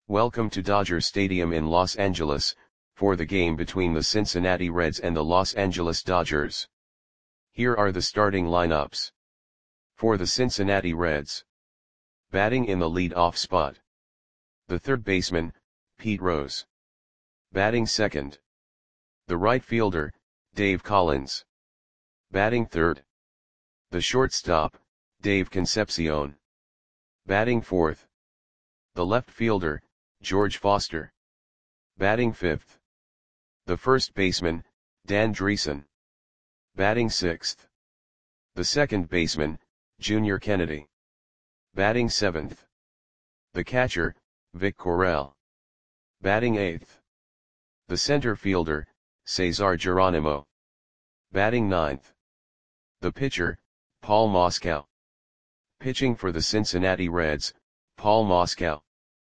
Welcome to Dodger Stadium in Los Angeles, for the game between the Cincinnati Reds and the Los Angeles Dodgers. Here are the starting lineups. For the Cincinnati Reds. Batting in the lead-off spot. The third baseman, Pete Rose. Batting second. The right fielder, Dave Collins. Batting third. The shortstop, Dave Concepcion. Batting fourth. The left fielder, George Foster. Batting fifth. The first baseman, Dan Driessen. Batting sixth. The second baseman, Junior Kennedy. Batting seventh. The catcher, Vic Corral. Batting eighth. The center fielder, Cesar Geronimo. Batting ninth. The pitcher, Paul Moskow. Pitching for the Cincinnati Reds, Paul Moskow.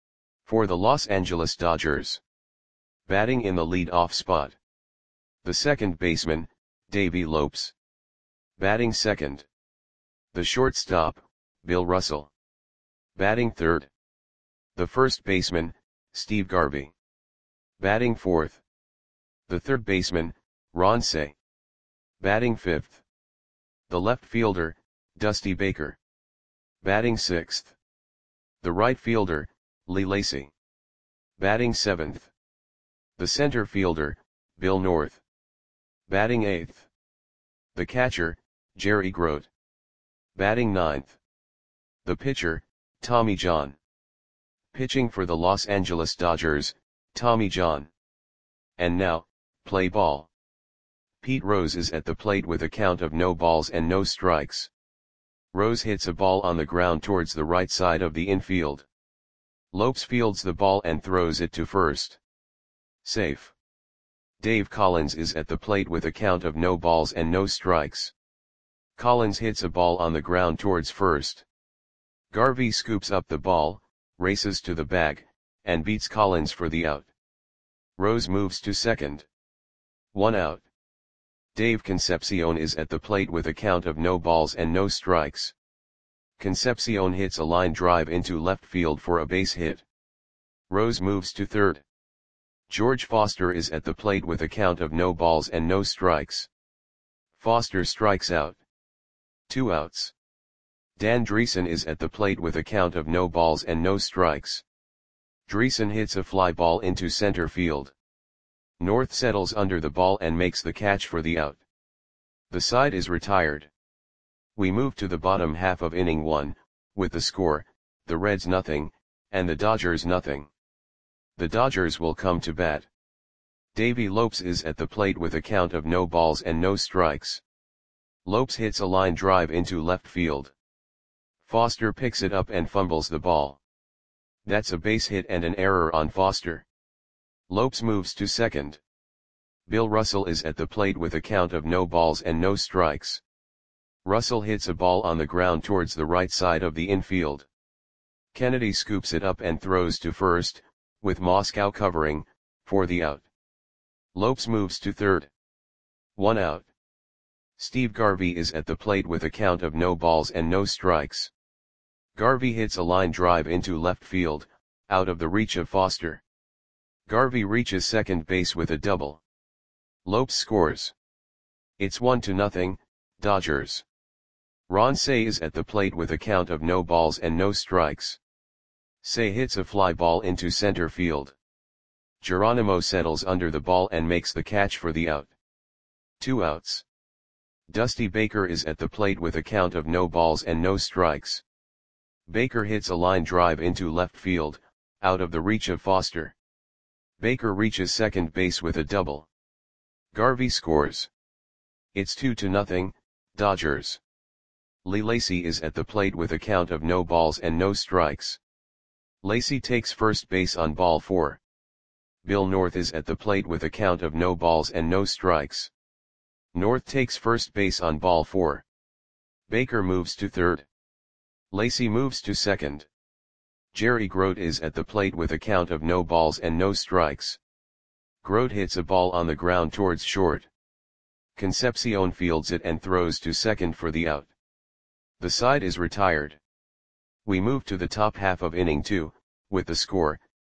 For the Los Angeles Dodgers. Batting in the lead-off spot. The second baseman, Davey Lopes. Batting second. The shortstop, Bill Russell. Batting third. The first baseman, Steve Garvey. Batting fourth. The third baseman, Ron Cey. Batting fifth. The left fielder, Dusty Baker. Batting sixth. The right fielder, Lee Lacy. Batting seventh. The center fielder, Bill North. Batting eighth. The catcher, Jerry Grote. Batting ninth. The pitcher, Tommy John. Pitching for the Los Angeles Dodgers, Tommy John. And now, play ball. Pete Rose is at the plate with a count of no balls and no strikes. Rose hits a ball on the ground towards the right side of the infield. Lopes fields the ball and throws it to first. Safe. Dave Collins is at the plate with a count of no balls and no strikes. Collins hits a ball on the ground towards first. Garvey scoops up the ball, races to the bag, and beats Collins for the out. Rose moves to second. 1 out. Dave Concepcion is at the plate with a count of no balls and no strikes. Concepcion hits a line drive into left field for a base hit. Rose moves to third. George Foster is at the plate with a count of no balls and no strikes. Foster strikes out. 2 outs. Dan Driessen is at the plate with a count of no balls and no strikes. Driessen hits a fly ball into center field. North settles under the ball and makes the catch for the out. The side is retired. We move to the bottom half of inning 1, with the score, the Reds nothing, and the Dodgers nothing. The Dodgers will come to bat. Davey Lopes is at the plate with a count of no balls and no strikes. Lopes hits a line drive into left field. Foster picks it up and fumbles the ball. That's a base hit and an error on Foster. Lopes moves to second. Bill Russell is at the plate with a count of no balls and no strikes. Russell hits a ball on the ground towards the right side of the infield. Kennedy scoops it up and throws to first, with Moskow covering, for the out. Lopes moves to third. 1 out. Steve Garvey is at the plate with a count of no balls and no strikes. Garvey hits a line drive into left field, out of the reach of Foster. Garvey reaches second base with a double. Lopes scores. It's 1-0, Dodgers. Ron Cey is at the plate with a count of no balls and no strikes. Cey hits a fly ball into center field. Geronimo settles under the ball and makes the catch for the out. 2 outs. Dusty Baker is at the plate with a count of no balls and no strikes. Baker hits a line drive into left field, out of the reach of Foster. Baker reaches second base with a double. Garvey scores. It's 2-0, Dodgers. Lee Lacy is at the plate with a count of no balls and no strikes. Lacy takes first base on ball 4. Bill North is at the plate with a count of no balls and no strikes. North takes first base on ball 4. Baker moves to third. Lacy moves to second. Jerry Grote is at the plate with a count of no balls and no strikes. Grote hits a ball on the ground towards short. Concepcion fields it and throws to second for the out. The side is retired. We move to the top half of inning 2, with the score,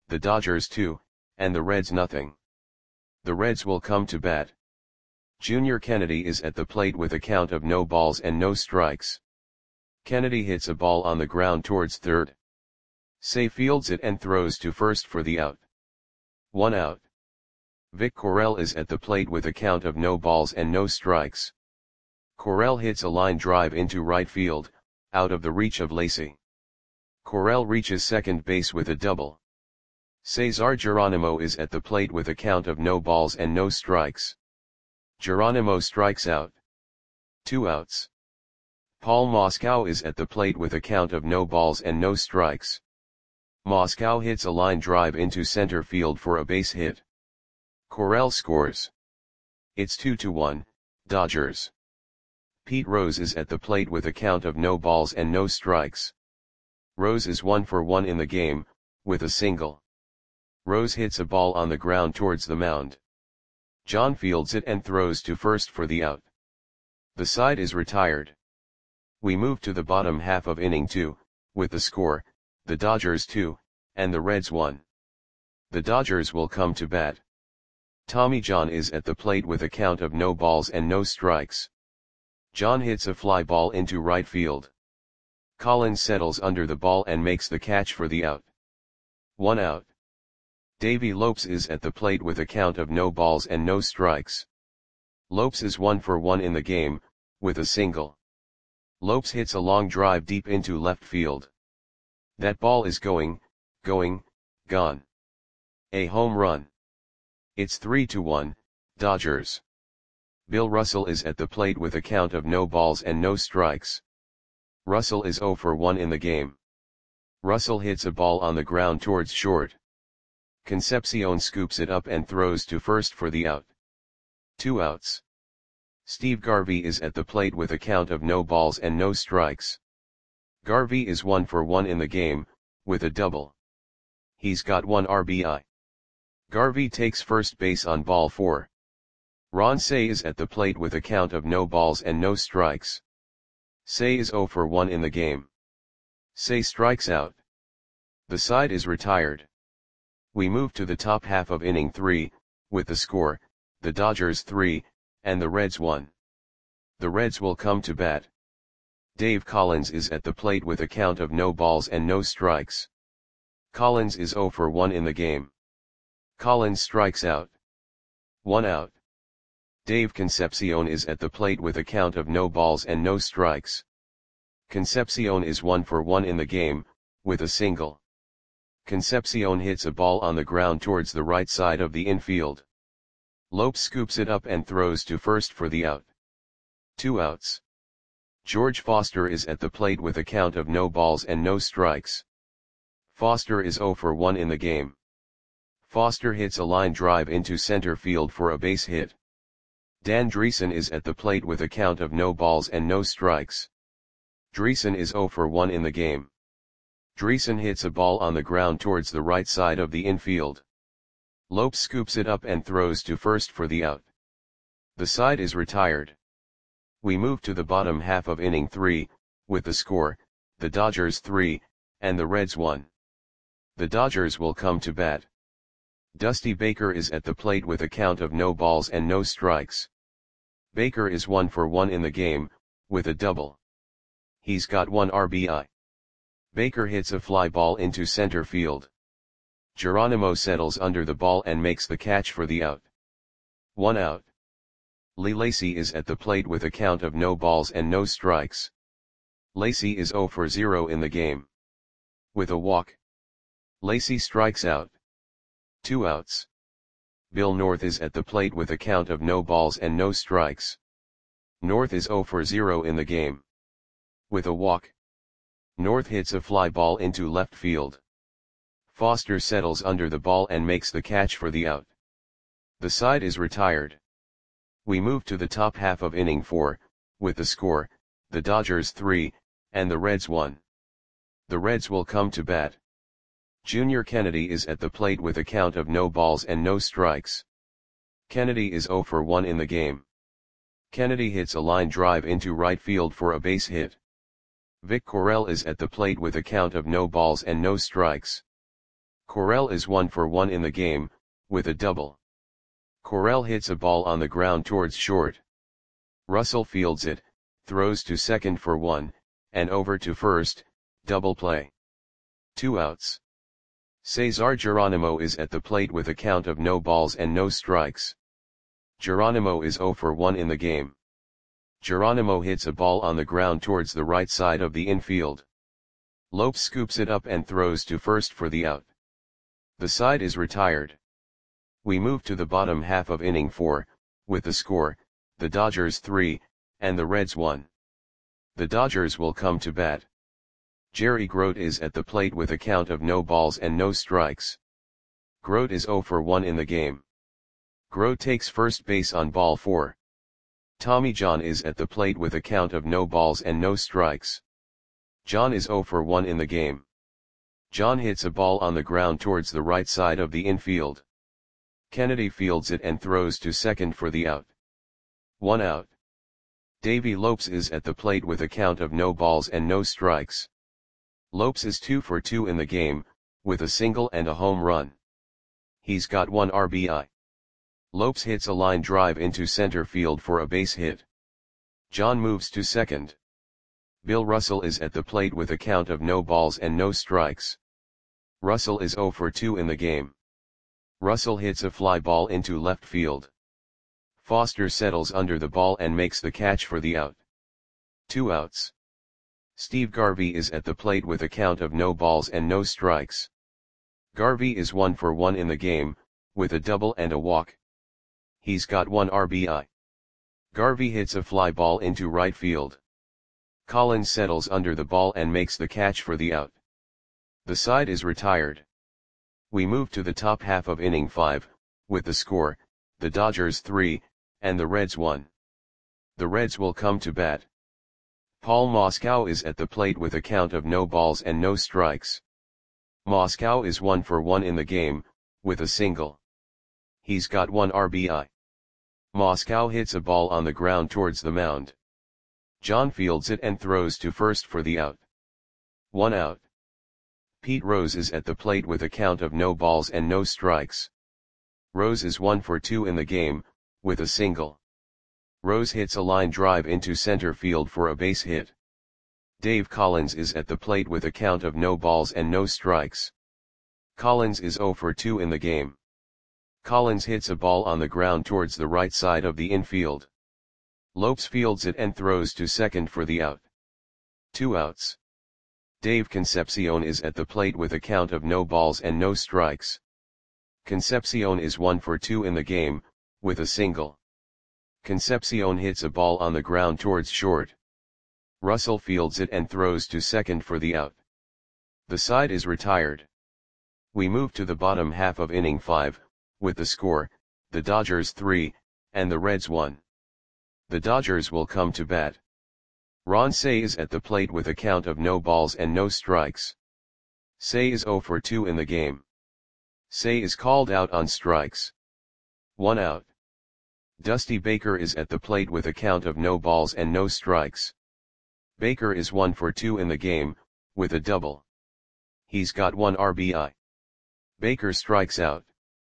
the Dodgers 2, and the Reds nothing. The Reds will come to bat. Junior Kennedy is at the plate with a count of no balls and no strikes. Kennedy hits a ball on the ground towards third. Say fields it and throws to first for the out. 1 out. Vic Correll is at the plate with a count of no balls and no strikes. Correll hits a line drive into right field, out of the reach of Lacy. Correll reaches second base with a double. Cesar Geronimo is at the plate with a count of no balls and no strikes. Geronimo strikes out. 2 outs. Paul Moscow is at the plate with a count of no balls and no strikes. Moscow hits a line drive into center field for a base hit. Correll scores. It's 2-1, Dodgers. Pete Rose is at the plate with a count of no balls and no strikes. Rose is 1 for 1 in the game, with a single. Rose hits a ball on the ground towards the mound. John fields it and throws to first for the out. The side is retired. We move to the bottom half of inning 2, with the score, the Dodgers 2, and the Reds 1. The Dodgers will come to bat. Tommy John is at the plate with a count of no balls and no strikes. John hits a fly ball into right field. Collins settles under the ball and makes the catch for the out. 1 out. Davey Lopes is at the plate with a count of no balls and no strikes. Lopes is 1 for 1 in the game, with a single. Lopes hits a long drive deep into left field. That ball is gone. A home run. It's 3-1, Dodgers. Bill Russell is at the plate with a count of no balls and no strikes. Russell is 0 for 1 in the game. Russell hits a ball on the ground towards short. Concepcion scoops it up and throws to first for the out. 2 outs. Steve Garvey is at the plate with a count of no balls and no strikes. Garvey is 1 for 1 in the game, with a double. He's got 1 RBI. Garvey takes first base on ball 4. Ron Cey is at the plate with a count of no balls and no strikes. Cey is 0 for 1 in the game. Cey strikes out. The side is retired. We move to the top half of inning 3, with the score, the Dodgers 3, and the Reds 1. The Reds will come to bat. Dave Collins is at the plate with a count of no balls and no strikes. Collins is 0 for 1 in the game. Collins strikes out. 1 out. Dave Concepcion is at the plate with a count of no balls and no strikes. Concepcion is 1 for 1 in the game, with a single. Concepcion hits a ball on the ground towards the right side of the infield. Lopes scoops it up and throws to first for the out. 2 outs. George Foster is at the plate with a count of no balls and no strikes. Foster is 0 for 1 in the game. Foster hits a line drive into center field for a base hit. Dan Dreesen is at the plate with a count of no balls and no strikes. Dreesen is 0 for 1 in the game. Dreesen hits a ball on the ground towards the right side of the infield. Lopes scoops it up and throws to first for the out. The side is retired. We move to the bottom half of inning 3, with the score, the Dodgers 3, and the Reds 1. The Dodgers will come to bat. Dusty Baker is at the plate with a count of no balls and no strikes. Baker is 1 for 1 in the game, with a double. He's got 1 RBI. Baker hits a fly ball into center field. Geronimo settles under the ball and makes the catch for the out. 1 out. Lee Lacy is at the plate with a count of no balls and no strikes. Lacy is 0 for 0 in the game. With a walk. Lacy strikes out. 2 outs. Bill North is at the plate with a count of no balls and no strikes. North is 0 for 0 in the game. With a walk. North hits a fly ball into left field. Foster settles under the ball and makes the catch for the out. The side is retired. We move to the top half of inning 4, with the score, the Dodgers 3, and the Reds 1. The Reds will come to bat. Junior Kennedy is at the plate with a count of no balls and no strikes. Kennedy is 0 for 1 in the game. Kennedy hits a line drive into right field for a base hit. Vic Correll is at the plate with a count of no balls and no strikes. Correll is 1 for 1 in the game, with a double. Correll hits a ball on the ground towards short. Russell fields it, throws to second for 1, and over to first, double play. 2 outs. Cesar Geronimo is at the plate with a count of no balls and no strikes. Geronimo is 0 for 1 in the game. Geronimo hits a ball on the ground towards the right side of the infield. Lopes scoops it up and throws to first for the out. The side is retired. We move to the bottom half of inning 4, with the score, the Dodgers 3, and the Reds 1. The Dodgers will come to bat. Jerry Grote is at the plate with a count of no balls and no strikes. Grote is 0 for 1 in the game. Grote takes first base on ball 4. Tommy John is at the plate with a count of no balls and no strikes. John is 0 for 1 in the game. John hits a ball on the ground towards the right side of the infield. Kennedy fields it and throws to second for the out. 1 out. Davey Lopes is at the plate with a count of no balls and no strikes. Lopes is 2 for 2 in the game, with a single and a home run. He's got 1 RBI. Lopes hits a line drive into center field for a base hit. John moves to second. Bill Russell is at the plate with a count of no balls and no strikes. Russell is 0 for 2 in the game. Russell hits a fly ball into left field. Foster settles under the ball and makes the catch for the out. 2 outs. Steve Garvey is at the plate with a count of no balls and no strikes. Garvey is 1 for 1 in the game, with a double and a walk. He's got 1 RBI. Garvey hits a fly ball into right field. Collins settles under the ball and makes the catch for the out. The side is retired. We move to the top half of inning 5, with the score, the Dodgers 3, and the Reds 1. The Reds will come to bat. Paul Moscow is at the plate with a count of no balls and no strikes. Moscow is 1 for 1 in the game, with a single. He's got 1 RBI. Moscow hits a ball on the ground towards the mound. John fields it and throws to first for the out. 1 out. Pete Rose is at the plate with a count of no balls and no strikes. Rose is 1 for 2 in the game, with a single. Rose hits a line drive into center field for a base hit. Dave Collins is at the plate with a count of no balls and no strikes. Collins is 0 for 2 in the game. Collins hits a ball on the ground towards the right side of the infield. Lopes fields it and throws to second for the out. 2 outs. Dave Concepcion is at the plate with a count of no balls and no strikes. Concepcion is 1 for 2 in the game, with a single. Concepcion hits a ball on the ground towards short. Russell fields it and throws to second for the out. The side is retired. We move to the bottom half of inning 5, with the score, the Dodgers 3, and the Reds 1. The Dodgers will come to bat. Ron Cey is at the plate with a count of no balls and no strikes. Cey is 0 for 2 in the game. Cey is called out on strikes. 1 out. Dusty Baker is at the plate with a count of no balls and no strikes. Baker is 1 for 2 in the game, with a double. He's got 1 RBI. Baker strikes out.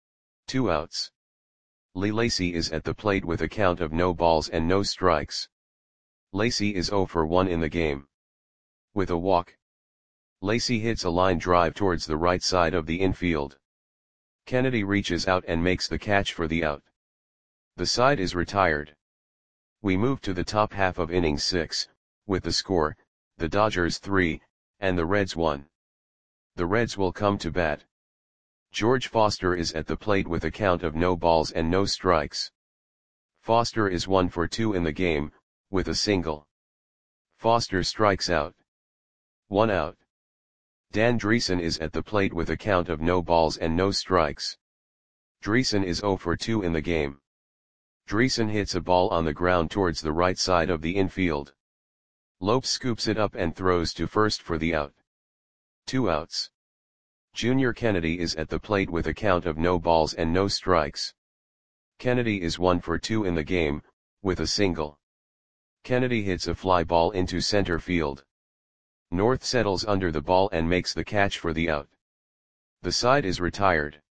2 outs. Lee Lacy is at the plate with a count of no balls and no strikes. Lacy is 0 for 1 in the game. With a walk. Lacy hits a line drive towards the right side of the infield. Kennedy reaches out and makes the catch for the out. The side is retired. We move to the top half of inning 6, with the score, the Dodgers 3, and the Reds 1. The Reds will come to bat. George Foster is at the plate with a count of no balls and no strikes. Foster is 1 for 2 in the game, with a single. Foster strikes out. 1 out. Dan Dreesen is at the plate with a count of no balls and no strikes. Dreesen is 0 for 2 in the game. Dreesen hits a ball on the ground towards the right side of the infield. Lopes scoops it up and throws to first for the out. 2 outs. Junior Kennedy is at the plate with a count of no balls and no strikes. Kennedy is 1 for 2 in the game, with a single. Kennedy hits a fly ball into center field. North settles under the ball and makes the catch for the out. The side is retired.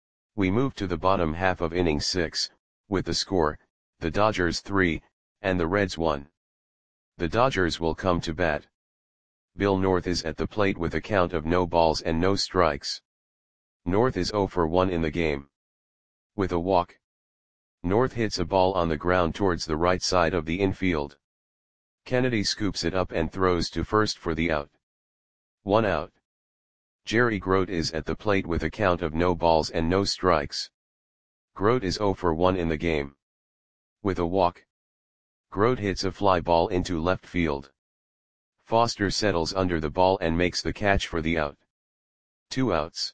We move to the bottom half of inning 6, with the score, the Dodgers 3, and the Reds 1. The Dodgers will come to bat. Bill North is at the plate with a count of no balls and no strikes. North is 0 for 1 in the game. With a walk, North hits a ball on the ground towards the right side of the infield. Kennedy scoops it up and throws to first for the out. 1 out. Jerry Grote is at the plate with a count of no balls and no strikes. Grote is 0 for 1 in the game. With a walk, Grote hits a fly ball into left field. Foster settles under the ball and makes the catch for the out. 2 outs.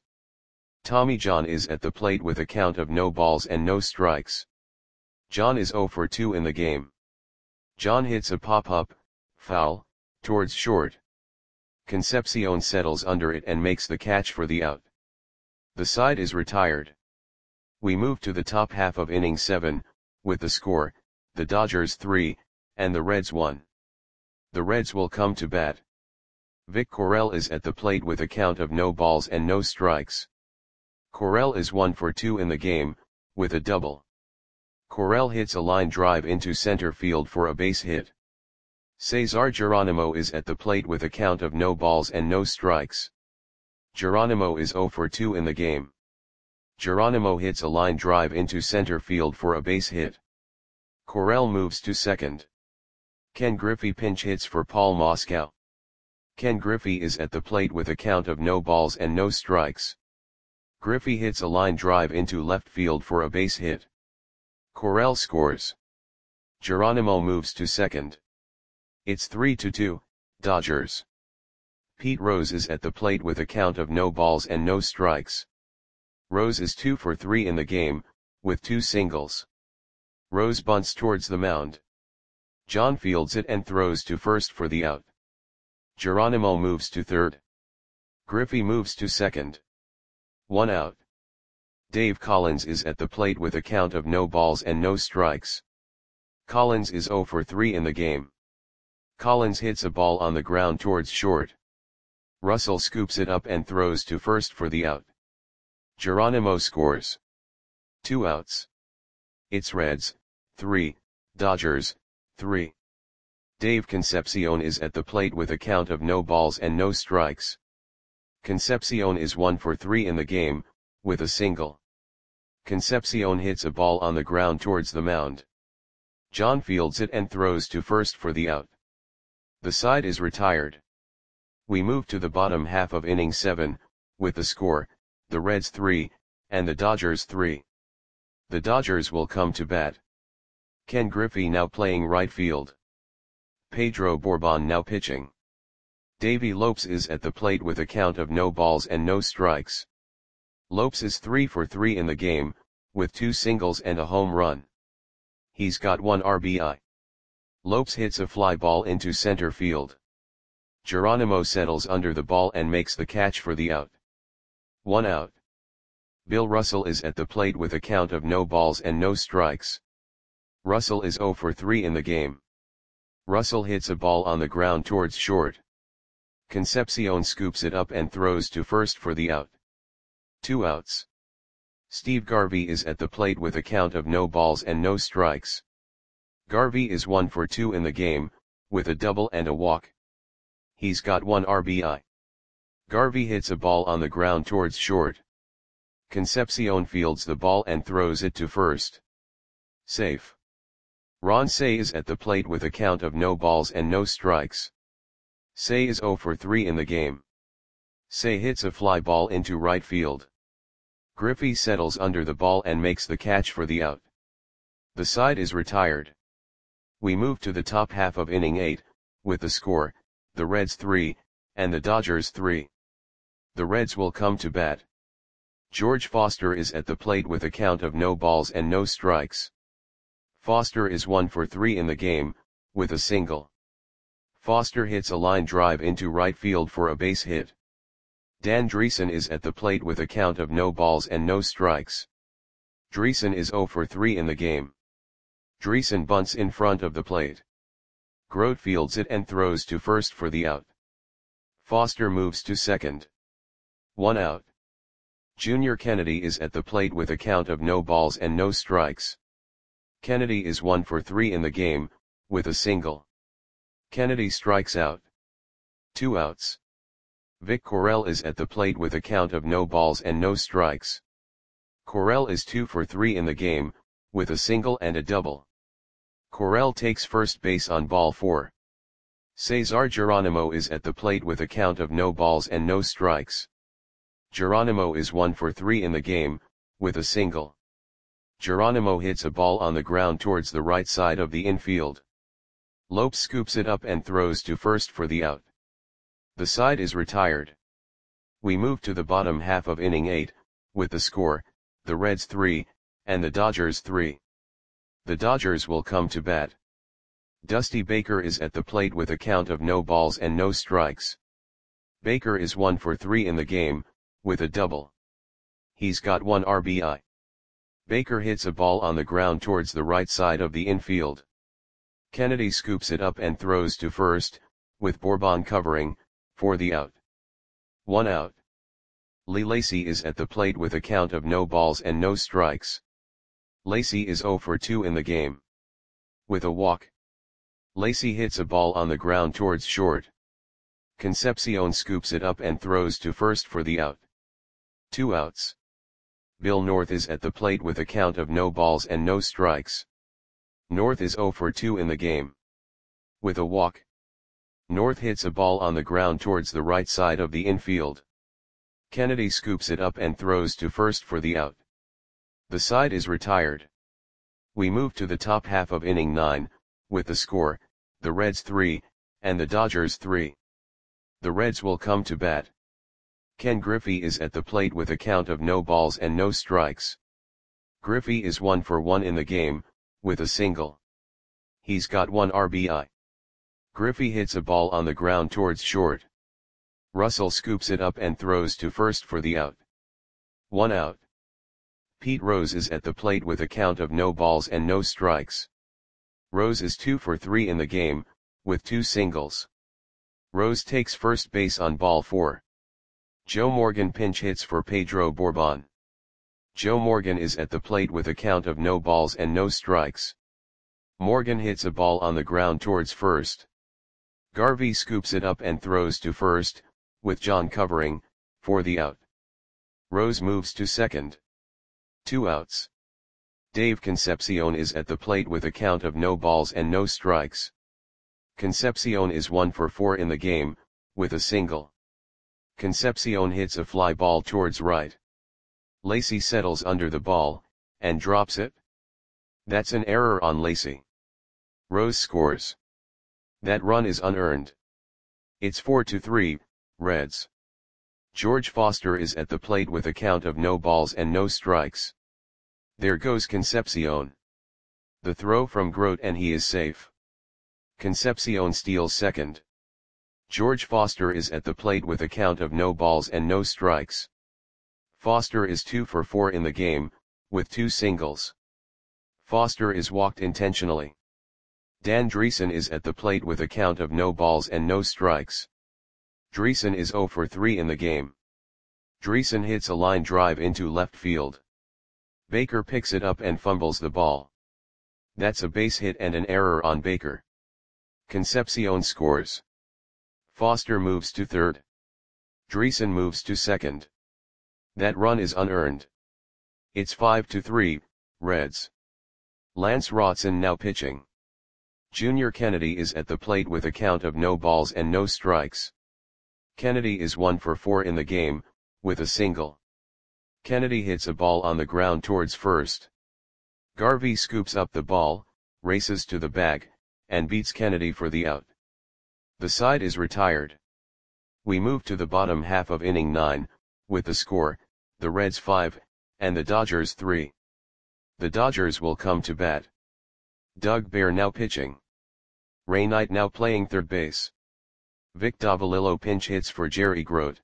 Tommy John is at the plate with a count of no balls and no strikes. John is 0 for 2 in the game. John hits a pop-up, foul, towards short. Concepcion settles under it and makes the catch for the out. The side is retired. We move to the top half of inning 7, with the score, the Dodgers 3, and the Reds 1. The Reds will come to bat. Vic Correll is at the plate with a count of no balls and no strikes. Correll is 1 for 2 in the game, with a double. Correll hits a line drive into center field for a base hit. Cesar Geronimo is at the plate with a count of no balls and no strikes. Geronimo is 0 for 2 in the game. Geronimo hits a line drive into center field for a base hit. Correll moves to second. Ken Griffey pinch hits for Paul Moscow. Ken Griffey is at the plate with a count of no balls and no strikes. Griffey hits a line drive into left field for a base hit. Correll scores. Geronimo moves to second. It's 3-2, Dodgers. Pete Rose is at the plate with a count of no balls and no strikes. Rose is 2 for 3 in the game, with 2 singles. Rose bunts towards the mound. John fields it and throws to first for the out. Geronimo moves to third. Griffey moves to second. 1 out. Dave Collins is at the plate with a count of no balls and no strikes. Collins is 0 for 3 in the game. Collins hits a ball on the ground towards short. Russell scoops it up and throws to first for the out. Geronimo scores. 2 outs. It's Reds, 3, Dodgers, 3. Dave Concepcion is at the plate with a count of no balls and no strikes. Concepcion is 1 for 3 in the game, with a single. Concepcion hits a ball on the ground towards the mound. John fields it and throws to first for the out. The side is retired. We move to the bottom half of inning 7, with the score, the Reds 3, and the Dodgers 3. The Dodgers will come to bat. Ken Griffey now playing right field. Pedro Borbon now pitching. Davey Lopes is at the plate with a count of no balls and no strikes. Lopes is 3 for 3 in the game, with 2 singles and a home run. He's got 1 RBI. Lopes hits a fly ball into center field. Geronimo settles under the ball and makes the catch for the out. 1 out. Bill Russell is at the plate with a count of no balls and no strikes. Russell is 0 for 3 in the game. Russell hits a ball on the ground towards short. Concepcion scoops it up and throws to first for the out. 2 outs. Steve Garvey is at the plate with a count of no balls and no strikes. Garvey is 1 for 2 in the game, with a double and a walk. He's got 1 RBI. Garvey hits a ball on the ground towards short. Concepcion fields the ball and throws it to first. Safe. Ron Cey is at the plate with a count of no balls and no strikes. Cey is 0 for 3 in the game. Cey hits a fly ball into right field. Griffey settles under the ball and makes the catch for the out. The side is retired. We move to the top half of inning 8, with the score, the Reds 3, and the Dodgers 3. The Reds will come to bat. George Foster is at the plate with a count of no balls and no strikes. Foster is 1 for 3 in the game, with a single. Foster hits a line drive into right field for a base hit. Dan Dreesen is at the plate with a count of no balls and no strikes. Dreesen is 0 for 3 in the game. Dreesen bunts in front of the plate. Grote fields it and throws to first for the out. Foster moves to second. 1 out. Junior Kennedy is at the plate with a count of no balls and no strikes. Kennedy is 1 for 3 in the game, with a single. Kennedy strikes out. 2 outs. Vic Correll is at the plate with a count of no balls and no strikes. Correll is 2 for 3 in the game, with a single and a double. Correll takes first base on ball 4. Cesar Geronimo is at the plate with a count of no balls and no strikes. Geronimo is 1 for 3 in the game, with a single. Geronimo hits a ball on the ground towards the right side of the infield. Lopes scoops it up and throws to first for the out. The side is retired. We move to the bottom half of inning 8, with the score, the Reds 3, and the Dodgers 3. The Dodgers will come to bat. Dusty Baker is at the plate with a count of no balls and no strikes. Baker is 1 for 3 in the game, with a double. He's got 1 RBI. Baker hits a ball on the ground towards the right side of the infield. Kennedy scoops it up and throws to first, with Bourbon covering, for the out. 1 out. Lee Lacy is at the plate with a count of no balls and no strikes. Lacy is 0 for 2 in the game. With a walk. Lacy hits a ball on the ground towards short. Concepcion scoops it up and throws to first for the out. 2 outs. Bill North is at the plate with a count of no balls and no strikes. North is 0 for 2 in the game. With a walk. North hits a ball on the ground towards the right side of the infield. Kennedy scoops it up and throws to first for the out. The side is retired. We move to the top half of inning 9, with the score, the Reds 3, and the Dodgers 3. The Reds will come to bat. Ken Griffey is at the plate with a count of no balls and no strikes. Griffey is 1 for 1 in the game, with a single. He's got 1 RBI. Griffey hits a ball on the ground towards short. Russell scoops it up and throws to first for the out. 1 out. Pete Rose is at the plate with a count of no balls and no strikes. Rose is 2 for 3 in the game, with 2 singles. Rose takes first base on ball 4. Joe Morgan pinch hits for Pedro Bourbon. Joe Morgan is at the plate with a count of no balls and no strikes. Morgan hits a ball on the ground towards first. Garvey scoops it up and throws to first, with John covering, for the out. Rose moves to second. 2 outs. Dave Concepcion is at the plate with a count of no balls and no strikes. Concepcion is 1 for 4 in the game, with a single. Concepcion hits a fly ball towards right. Lacy settles under the ball, and drops it. That's an error on Lacy. Rose scores. That run is unearned. It's 4-3, Reds. George Foster is at the plate with a count of no balls and no strikes. There goes Concepcion. The throw from Grote and he is safe. Concepcion steals second. George Foster is at the plate with a count of no balls and no strikes. Foster is 2 for 4 in the game, with 2 singles. Foster is walked intentionally. Dan Dreesen is at the plate with a count of no balls and no strikes. Dreesen is 0 for 3 in the game. Dreesen hits a line drive into left field. Baker picks it up and fumbles the ball. That's a base hit and an error on Baker. Concepcion scores. Foster moves to third. Dreesen moves to second. That run is unearned. It's 5-3, Reds. Lance Rotson now pitching. Junior Kennedy is at the plate with a count of no balls and no strikes. Kennedy is 1 for 4 in the game, with a single. Kennedy hits a ball on the ground towards first. Garvey scoops up the ball, races to the bag, and beats Kennedy for the out. The side is retired. We move to the bottom half of inning 9, with the score, the Reds 5, and the Dodgers 3. The Dodgers will come to bat. Doug Bear now pitching. Ray Knight now playing third base. Vic Davalillo pinch hits for Jerry Grote.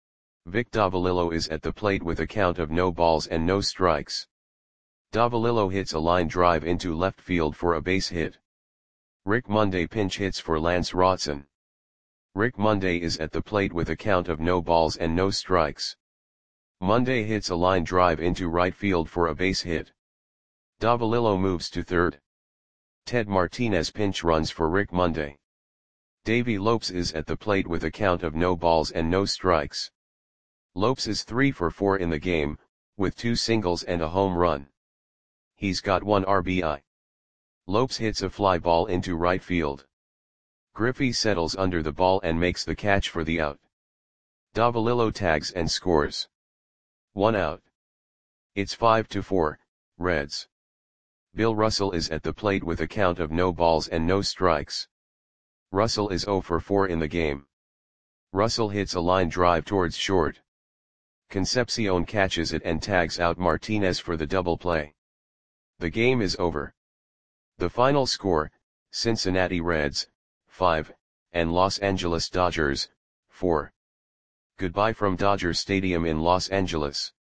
Vic Davalillo is at the plate with a count of no balls and no strikes. Davalillo hits a line drive into left field for a base hit. Rick Monday pinch hits for Lance Rotson. Rick Monday is at the plate with a count of no balls and no strikes. Monday hits a line drive into right field for a base hit. Davalillo moves to third. Ted Martinez pinch runs for Rick Monday. Davey Lopes is at the plate with a count of no balls and no strikes. Lopes is 3 for 4 in the game, with 2 singles and a home run. He's got 1 RBI. Lopes hits a fly ball into right field. Griffey settles under the ball and makes the catch for the out. Davalillo tags and scores. 1 out. It's 5-4, Reds. Bill Russell is at the plate with a count of no balls and no strikes. Russell is 0 for 4 in the game. Russell hits a line drive towards short. Concepcion catches it and tags out Martinez for the double play. The game is over. The final score, Cincinnati Reds, 5, and Los Angeles Dodgers, 4. Goodbye from Dodger Stadium in Los Angeles.